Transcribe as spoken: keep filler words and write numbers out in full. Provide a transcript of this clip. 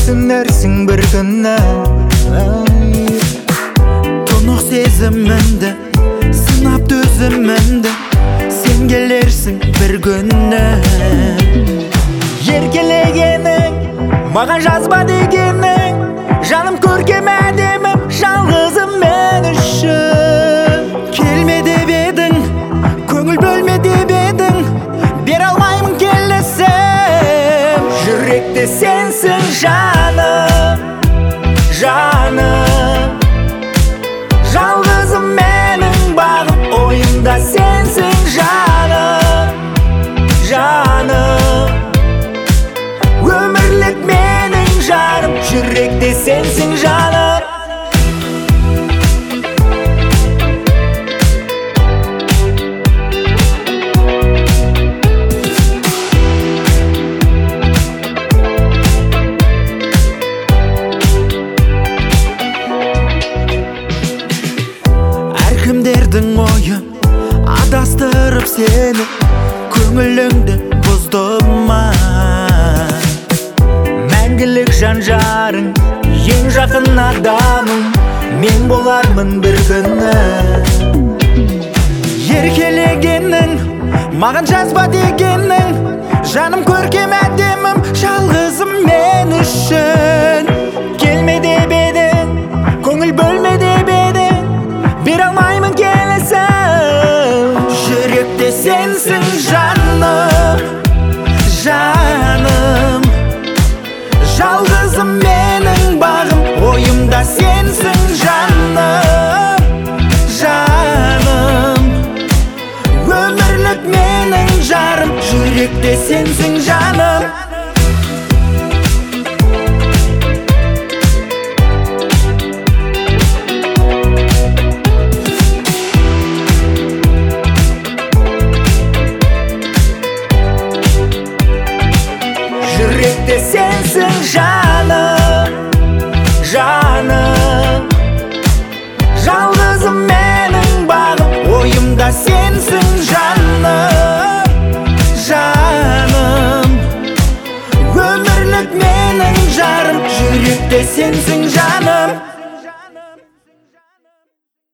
Түсінерсің бір күні тұнық сезімімді, сынап төзімімді, сен келерсің бір күні. Еркелегенің, маған жазба дегенің, жаным көркем әдемім, жалғызым мен үшін. Келме деп едің, көңіл бөлме деп едің, бере алмаймын келісім. Жүректе сенсің жаным, жаным, жалғызым менің бағым, ойымда сенсің жаным, жаным, өмірлік менің жарым, жүректе сенсің жаным. Әркімдердің ойын адастырып сені, көңіліңді бұзды ма? Мәңгілік жан-жарың, ең жақын адамым, мен болармын бір күні. Еркелегенің, маған жазба дегенің, жаным көркем әдемім, жалғызым мен үшін. Келме деп едің, көңіл бөлме деп едің, бере алмаймын келісім. Жүректе сенсің жаным, жаным, жалғызым менің бағым, ойымда сенсің жаным, жаным, өмірлік менің жарым, жүректе сенсің жаным. Жүректе сенсің жаным, жаным, жалғызым менің бағым, ойымда сенсің жаным, жаным, өмірлік менің жарым, жүректе сенсің жаным.